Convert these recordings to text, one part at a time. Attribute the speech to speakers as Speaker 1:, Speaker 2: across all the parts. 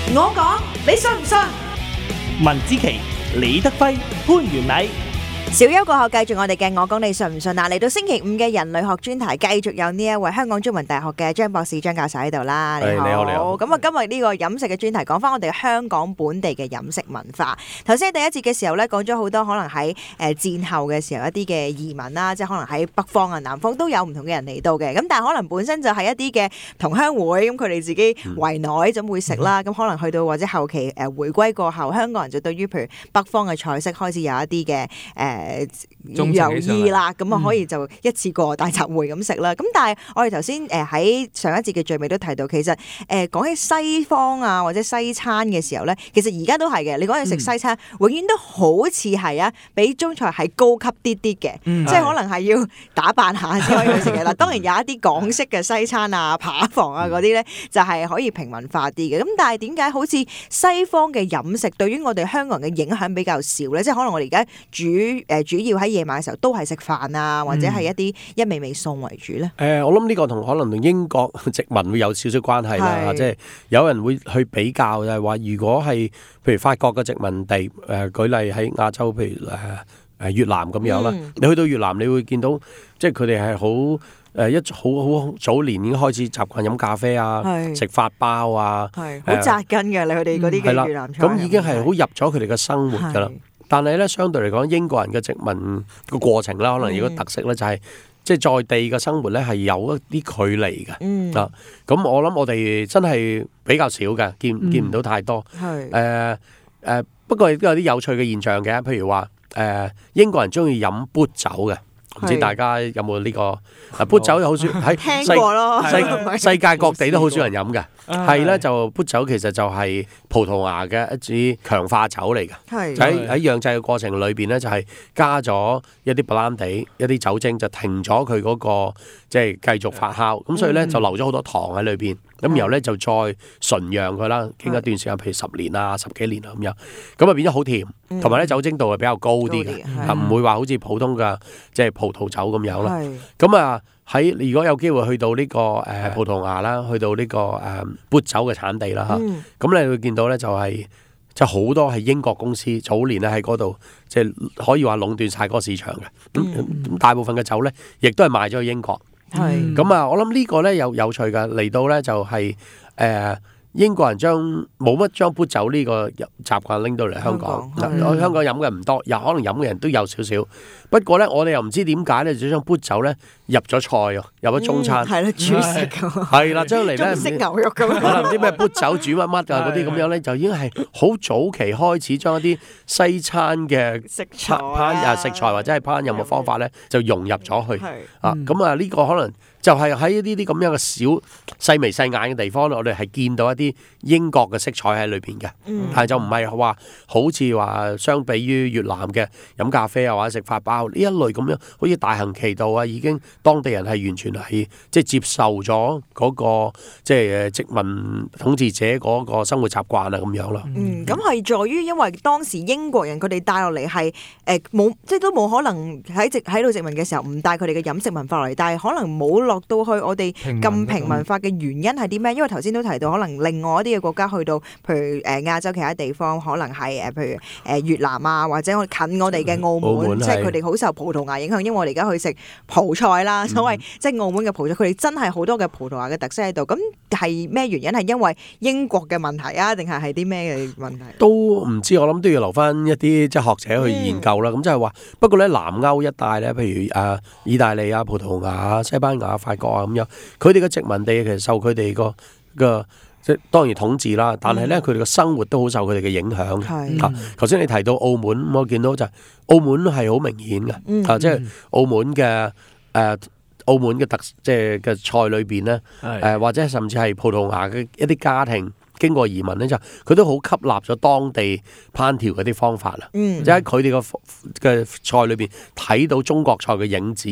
Speaker 1: 我講，你信唔信？
Speaker 2: 文之奇、李德輝、潘元禮。
Speaker 1: 小休過後，繼續我哋嘅我講你信唔信啊？嚟到星期五嘅人類學專題，繼續有呢一位香港中文大學嘅張博士張教授喺度啦。你好，
Speaker 3: 你好。
Speaker 1: 咁啊，今日呢個飲食嘅專題，講翻我哋香港本地嘅飲食文化。頭先第一節嘅時候咧，講咗好多可能喺戰後嘅時候一啲嘅移民啦，即係可能喺北方啊、南方都有唔同嘅人嚟到嘅。咁但係可能本身就係一啲嘅同鄉會，咁佢哋自己圍內咁會食啦。咁可能去到或者後期回歸過後，香港人就對於譬如北方嘅菜式開始有一啲嘅有意啦，咁啊可以就一次過大集會咁食啦。咁但係我哋頭先喺上一節嘅最尾都提到，其實講起西方啊或者西餐嘅時候咧，其實而家都係嘅。你講起食西餐，永遠都好似係啊，比中菜係高級啲啲嘅，即係可能係要打扮下先可以去食嘅啦。當然有一啲港式嘅西餐啊、扒房啊嗰啲咧，就係可以平民化啲嘅。咁但係點解好似西方嘅飲食對於我哋香港人嘅影響比較少咧？即係可能我哋而家主要喺夜晚嘅時候都係食飯啊，或者係一啲一味味餸為主咧。
Speaker 3: 我諗呢個可能同英國殖民會有少少關係啦，即係有人會去比較就係話，如果係譬如法國嘅殖民地，舉例喺亞洲，譬如越南咁樣啦，你去到越南，你會見到即係佢哋係好早年已經開始習慣飲咖啡啊，食法包啊，
Speaker 1: 好扎根嘅你佢哋嗰啲嘅越南菜，
Speaker 3: 咁已經係好入咗佢哋嘅生活㗎啦。但係咧，相對嚟講，英國人嘅殖民個過程啦，可能有個特色咧，就係即係在地嘅生活咧係有一啲距離嘅。咁我諗我哋真係比較少嘅，見唔到太多。不過亦都有啲有趣嘅現象嘅，譬如話英國人中意飲砵酒嘅。唔知大家有冇呢個？砵酒好少喺
Speaker 1: 聽過咯，
Speaker 3: 世界各地都好少人飲嘅。係咧，就砵酒其實就係葡萄牙嘅一支強化酒嚟嘅。喺釀製嘅過程裏邊咧，就係加咗一啲白蘭地、一啲酒精，就停咗佢嗰個即係繼續發酵。咁所以咧就留咗好多糖喺裏邊。咁然後咧就再純釀佢啦，經一段時間，譬如10年啊、10幾年啊咁樣，咁啊變咗好甜，同埋咧酒精度係比較高啲嘅，唔會話好似普通嘅即係葡萄酒咁樣啦。咁啊如果有機會去到呢個葡萄牙啦，去到呢個砵酒嘅產地啦嚇，咁你會見到咧就好多係英國公司早年咧喺嗰度，即係可以話壟斷晒嗰個市場嘅。咁大部分嘅酒咧，亦都係賣咗去英國。咁啊，我諗呢個咧有趣㗎，嚟到咧就係英國人冇乜將砵酒呢個習慣拎到嚟香港。香港飲嘅唔多，可能飲嘅人都有少少。不過咧，我哋又唔知點解咧，就將砵酒咧入咗菜喎，入咗中餐。
Speaker 1: 係啦，主食㗎。
Speaker 3: 係啦，將嚟咧
Speaker 1: 中式牛肉咁。
Speaker 3: 可能唔知咩砵酒煮乜乜啊嗰啲咁樣咧，就已經係好早期開始將一啲西餐嘅食材或者係烹飪嘅方法咧，就融入咗去。咁啊呢個可能就係喺呢啲咁樣嘅小細眉細眼嘅地方，我哋係見到一啲英國嘅色彩喺裏邊嘅，但係就唔係話好似話相比於越南嘅飲咖啡啊或者食法包呢一類咁樣，好似大行其道啊，已經當地人係完全係即係接受咗嗰個即係殖民統治者嗰個生活習慣啊咁樣咯。
Speaker 1: 咁係在於因為當時英國人佢哋帶落嚟係冇即係都冇可能喺度殖民嘅時候唔帶佢哋嘅飲食文化落嚟，但係可能冇落到去我哋咁平民化嘅原因係啲咩？因為頭先都提到可能另外一啲嘅國家去到，譬如亞洲其他地方，可能係譬如越南啊，或者近我哋嘅澳門，即係佢哋好受葡萄牙影響，因為我哋而家去食葡菜啦，所謂即係澳門嘅葡菜，佢哋真係好多嘅葡萄牙嘅特色喺度。咁係咩原因？係因為英國嘅問題啊，定係啲咩嘅問題？
Speaker 3: 都唔知，我諗都要留翻一啲即係學者去研究啦。咁即係話，不過咧南歐一帶咧，譬如意大利啊、葡萄牙、西班牙、法國啊咁樣，佢哋嘅殖民地其實受佢哋個即係當然統治啦，但係咧佢哋嘅生活都好受佢哋嘅影響。頭先你提到澳門，我見到就係澳門係好明顯嘅，即係澳門嘅即係嘅菜裏邊咧，或者甚至係葡萄牙嘅一啲家庭經過移民咧，就佢都好吸納咗當地烹調嗰啲方法啦。即係喺佢哋嘅菜裏邊睇到中國菜嘅影子嘅。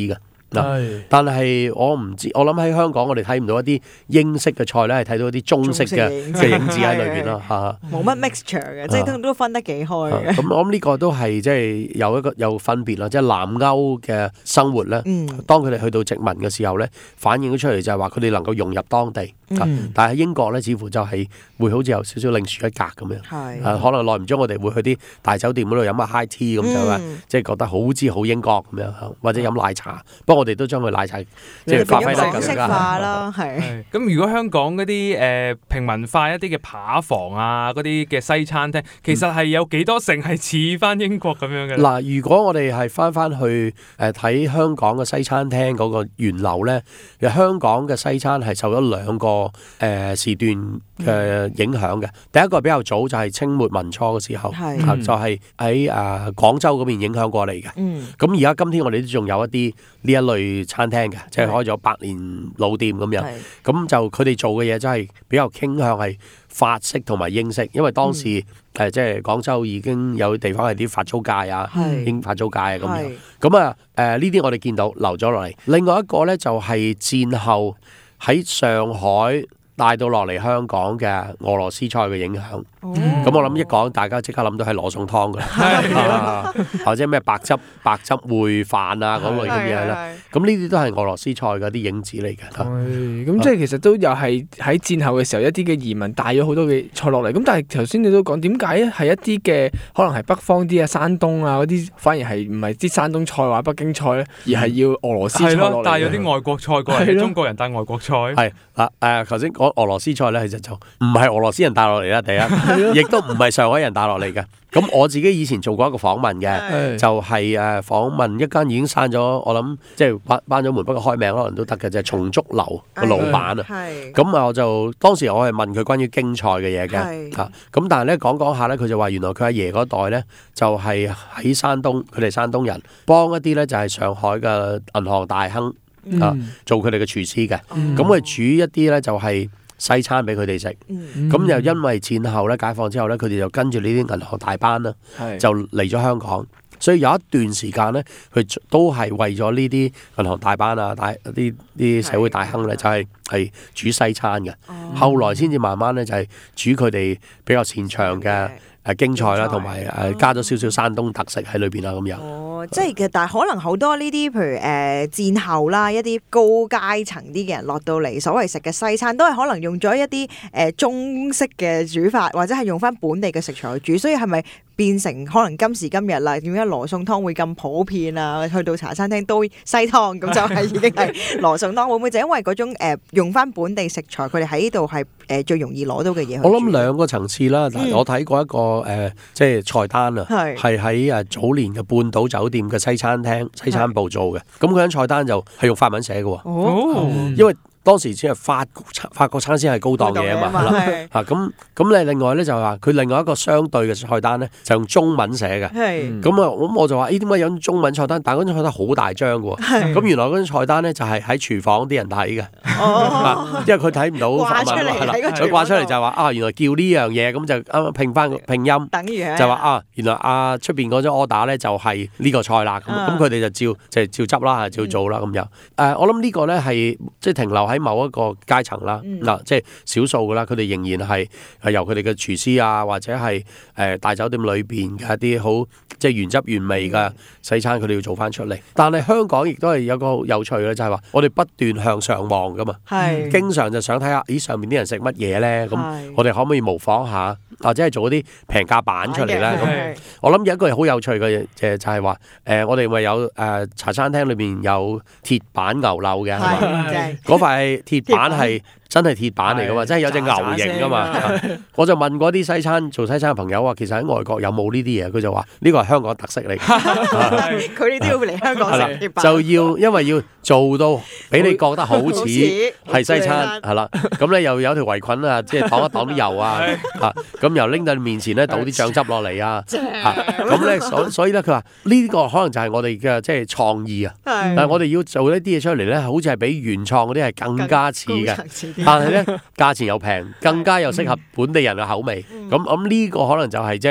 Speaker 3: 但係我唔知，我諗喺香港我哋睇唔到一啲英式嘅菜咧，係睇到一啲中式嘅影子喺裏邊咯嚇。
Speaker 1: 冇乜 mixture 嘅，即係都分得幾開嘅。
Speaker 3: 咁我諗呢個都係即係有分別啦，即係南歐嘅生活咧，當佢哋去到殖民嘅時候咧，反映咗出嚟就係話佢哋能夠融入當地。但係喺英國咧，似乎就係會好似有少少另樹一格咁樣。可能耐唔中我哋會去啲大酒店嗰度飲下 high tea 咁就即係覺得好似好英國咁樣，或者飲奶茶。不過我哋都將佢奶茶即係發揮得更加
Speaker 1: 化啦，係。
Speaker 4: 咁如果香港嗰啲平民化一啲嘅扒房啊，嗰啲嘅西餐廳，其實係有幾多成係似翻英國咁樣嘅？
Speaker 3: 嗱，如果我哋係翻去睇香港嘅西餐廳嗰個源流咧，其實香港嘅西餐係受咗兩個時段嘅影響嘅。第一個比較早就係清末民初嘅時候，就係喺廣州嗰邊影響過嚟嘅。咁而家今天我哋都仲有一啲呢一類餐廳嘅，即係開咗100年老店咁樣。咁就佢哋做嘅嘢真係比較傾向係法式同埋英式，因為當時即係廣州已經有地方係啲法租界啊、英法租界啊咁樣。咁呢啲我哋見到留咗落嚟。另外一個咧就係戰後喺上海帶到落嚟香港嘅俄羅斯菜嘅影響。咁我諗一講，大家即刻諗到係羅宋湯㗎，或者咩白汁燴飯啊嗰類咁嘢啦。咁呢啲都係俄羅斯菜嘅啲影子嚟嘅。
Speaker 5: 咁即係其實都又係喺戰後嘅時候，一啲嘅移民帶咗好多嘅菜落嚟。咁但係頭先你都講，點解係一啲嘅可能係北方啲啊、山東啊嗰啲，反而係唔係啲山東菜或者北京菜咧，而係要俄羅斯菜落嚟？
Speaker 4: 帶咗啲外國菜過嚟，中國人帶外國菜。
Speaker 3: 係頭先講俄羅斯菜咧，其實就唔係俄羅斯人帶落嚟啦，第一。亦都唔係上海人帶落嚟嘅。咁我自己以前做過一個訪問嘅，就係訪問一間已經閂咗，我諗即係關咗門，不過開名可能都得嘅，就係松竹樓個老闆啊。咁我就當時我係問佢關於京菜嘅嘢嘅。咁但係咧講下咧，佢就話原來佢阿爺嗰代咧就係喺山東，佢哋山東人幫一啲咧就係上海嘅銀行大亨做佢哋嘅廚師嘅。咁佢煮一啲咧就係西餐俾佢哋食，咁又因為戰後咧解放之後咧，佢哋就跟住呢啲銀行大班啦，就嚟咗香港，所以有一段時間咧，佢都係為咗呢啲銀行大班啊、啲社會大亨咧，就係煮西餐嘅。後來先至慢慢咧就係煮佢哋比較擅長嘅京菜啦，同埋加咗少少山東特色喺裏邊啦咁樣。
Speaker 1: 即係嘅，但係可能好多呢啲，譬如戰後啦，一啲高階層啲嘅人落到嚟，所謂食嘅西餐，都係可能用咗一啲中式嘅煮法，或者係用翻本地嘅食材去煮，所以係咪變成可能今時今日啦？點解羅宋湯會咁普遍啊？去到茶餐廳都西湯咁就係已經係羅宋湯，會唔會就因為嗰種用翻本地食材，佢哋喺呢度係最容易攞到嘅嘢？
Speaker 3: 我諗兩個層次啦。我睇過一個即係菜單啊，係喺早年嘅半島酒店嘅西餐廳西餐部做嘅。咁佢間菜單就係用法文寫嘅，因為當時只係法國餐先係高檔嘢啊嘛。咁你另外咧就話佢另外一個相對嘅菜單咧就用中文寫嘅。咁我就話點解有中文菜單？但係嗰張菜單好大張嘅喎。咁原來嗰張菜單咧就係喺廚房啲人睇嘅，因為佢睇唔到法文啦。佢掛出嚟就係話原來叫呢樣嘢，咁就啱啱拼翻個拼音，就話原來出邊嗰張 order 咧就係呢個菜啦。咁佢哋就照執啦，照做啦咁樣。我諗呢個咧係即係停留喺某一個階層啦，即係少數噶啦，佢哋仍然係由佢哋嘅廚師啊，或者係大酒店裏邊嘅一啲好即係原汁原味嘅西餐，佢哋要做翻出嚟。但係香港亦都係有個好有趣嘅，就係話我哋不斷向上望噶嘛，經常就想睇下，上面啲人食乜嘢咧？咁我哋可唔可以模仿下，或者係做啲平價版出嚟咧？咁我諗有一個好有趣嘅嘢就係話，我哋咪有茶餐廳裏邊有鐵板牛柳嘅，嗰塊鐵板係真係鐵板嚟噶嘛，真係有隻牛形噶嘛。我就問過啲做西餐嘅朋友話，其實喺外國有冇呢啲嘢？佢就話呢個係香港特色嚟。
Speaker 1: 佢哋都要嚟香港食鐵板，
Speaker 3: 就因為要做到俾你覺得好似係西餐，係啦。咁咧又有條圍裙啊，即係擋一擋啲油啊，咁又拎到你面前咧倒啲醬汁落嚟啊。咁咧所以咧佢話呢個可能就係我哋嘅即係創意啊。但係我哋要做一啲嘢出嚟咧，好似係比原創嗰啲係更加似嘅。但係咧，價錢又平，更加又適合本地人嘅口味。咁呢個可能就係即係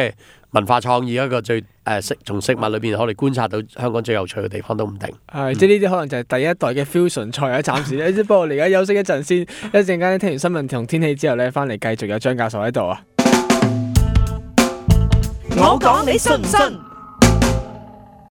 Speaker 3: 文化創意一個最從食物裏邊我哋觀察到香港最有趣嘅地方都唔定。
Speaker 5: 即係呢啲可能就係第一代嘅 fusion 菜啊，暫時咧。不過我哋而家休息一陣先，一陣間聽完新聞同天氣之後咧，翻嚟繼續有張教授喺度啊。
Speaker 2: 我講你信唔信？